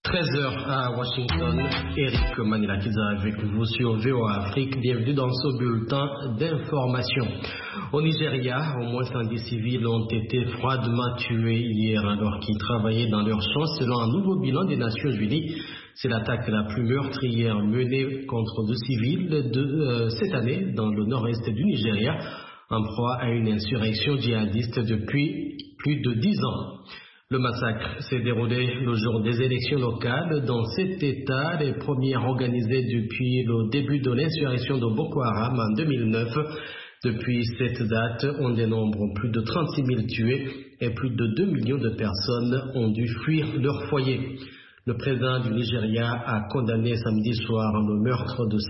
13h à Washington, Eric Manilakiza avec vous sur VOA Afrique. Bienvenue dans ce bulletin d'information. Au Nigeria, au moins 110 civils ont été froidement tués hier alors qu'ils travaillaient dans leur champ selon un nouveau bilan des Nations Unies. C'est l'attaque la plus meurtrière menée contre deux civils cette année dans le nord-est du Nigeria, en proie à une insurrection djihadiste depuis plus de 10 ans. Le massacre s'est déroulé le jour des élections locales dans cet État, les premières organisées depuis le début de l'insurrection de Boko Haram en 2009. Depuis cette date, on dénombre plus de 36 000 tués et plus de 2 millions de personnes ont dû fuir leur foyer. Le président du Nigeria a condamné samedi soir le meurtre de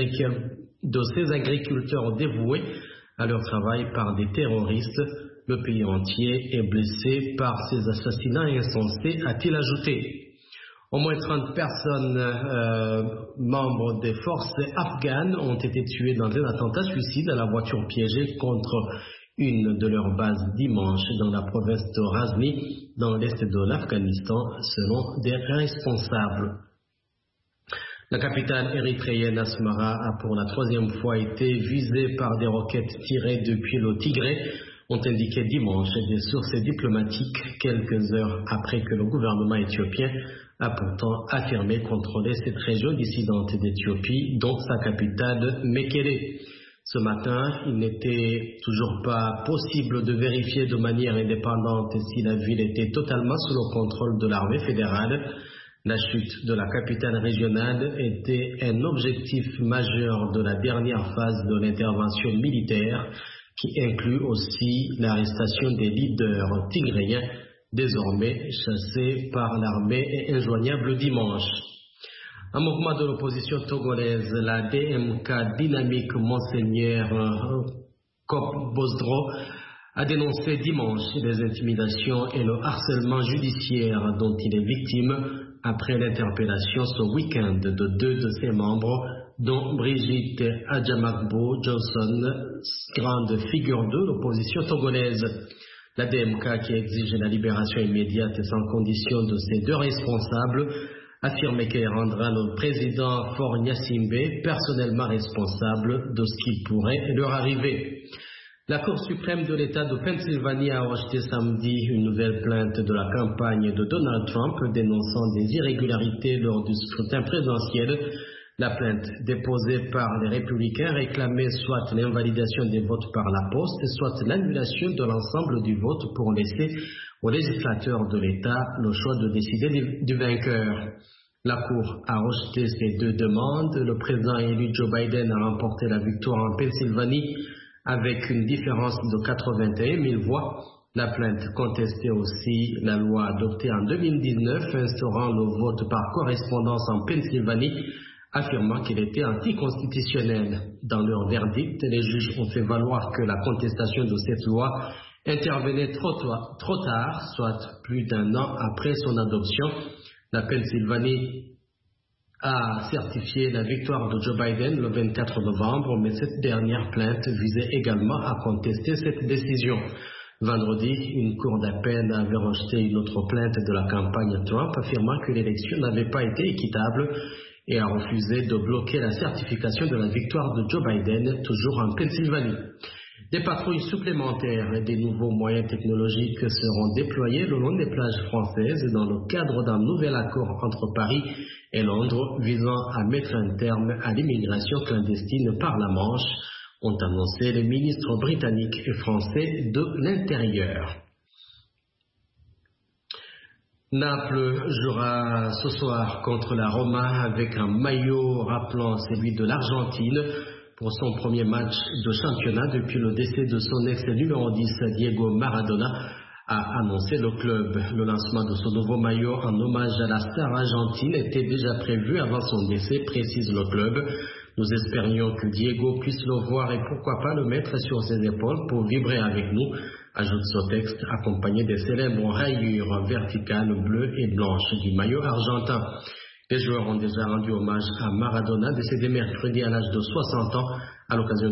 ces agriculteurs dévoués à leur travail par des terroristes. Le pays entier est blessé par ces assassinats insensés, a-t-il ajouté. Au moins 30 personnes, membres des forces afghanes, ont été tuées dans un attentat suicide à la voiture piégée contre une de leurs bases dimanche dans la province de Ghazni, dans l'est de l'Afghanistan, selon des responsables. La capitale érythréenne Asmara a pour la troisième fois été visée par des roquettes tirées depuis le Tigré, ont indiqué dimanche des sources diplomatiques quelques heures après que le gouvernement éthiopien a pourtant affirmé contrôler cette région dissidente d'Éthiopie, dont sa capitale Mekele. Ce matin, il n'était toujours pas possible de vérifier de manière indépendante si la ville était totalement sous le contrôle de l'armée fédérale. La chute de la capitale régionale était un objectif majeur de la dernière phase de l'intervention militaire, qui inclut aussi l'arrestation des leaders tigréens, désormais chassés par l'armée et injoignables dimanche. Un mouvement de l'opposition togolaise, la DMK Dynamique Monseigneur Kop Bosdro, a dénoncé dimanche les intimidations et le harcèlement judiciaire dont il est victime après l'interpellation ce week-end de deux de ses membres, dont Brigitte Adjamakbo Johnson, grande figure de l'opposition togolaise. La DMK, qui exige la libération immédiate et sans condition de ces deux responsables, affirmait qu'elle rendra le président Faure Gnassingbé personnellement responsable de ce qui pourrait leur arriver. La Cour suprême de l'État de Pennsylvanie a rejeté samedi une nouvelle plainte de la campagne de Donald Trump dénonçant des irrégularités lors du scrutin présidentiel. La plainte déposée par les républicains réclamait soit l'invalidation des votes par la poste, soit l'annulation de l'ensemble du vote pour laisser aux législateurs de l'État le choix de décider du vainqueur. La Cour a rejeté ces deux demandes. Le président élu Joe Biden a remporté la victoire en Pennsylvanie avec une différence de 81 000 voix. La plainte contestait aussi la loi adoptée en 2019 instaurant le vote par correspondance en Pennsylvanie, affirmant qu'il était anticonstitutionnel. Dans leur verdict, les juges ont fait valoir que la contestation de cette loi intervenait trop tard, soit plus d'un an après son adoption. La Pennsylvanie a certifié la victoire de Joe Biden le 24 novembre, mais cette dernière plainte visait également à contester cette décision. Vendredi, une cour d'appel avait rejeté une autre plainte de la campagne Trump, affirmant que l'élection n'avait pas été équitable et a refusé de bloquer la certification de la victoire de Joe Biden, toujours en Pennsylvanie. Des patrouilles supplémentaires et des nouveaux moyens technologiques seront déployés le long des plages françaises dans le cadre d'un nouvel accord entre Paris et Londres visant à mettre un terme à l'immigration clandestine par la Manche, ont annoncé les ministres britanniques et français de l'Intérieur. Naples jouera ce soir contre la Roma avec un maillot rappelant celui de l'Argentine pour son premier match de championnat depuis le décès de son ex-numéro 10 Diego Maradona, a annoncé le club. Le lancement de ce nouveau maillot en hommage à la star argentine était déjà prévu avant son décès, précise le club. Nous espérions que Diego puisse le voir et pourquoi pas le mettre sur ses épaules pour vibrer avec nous, ajoute ce texte accompagné des célèbres rayures verticales bleues et blanches du maillot argentin. Les joueurs ont déjà rendu hommage à Maradona, décédé mercredi à l'âge de 60 ans, à l'occasion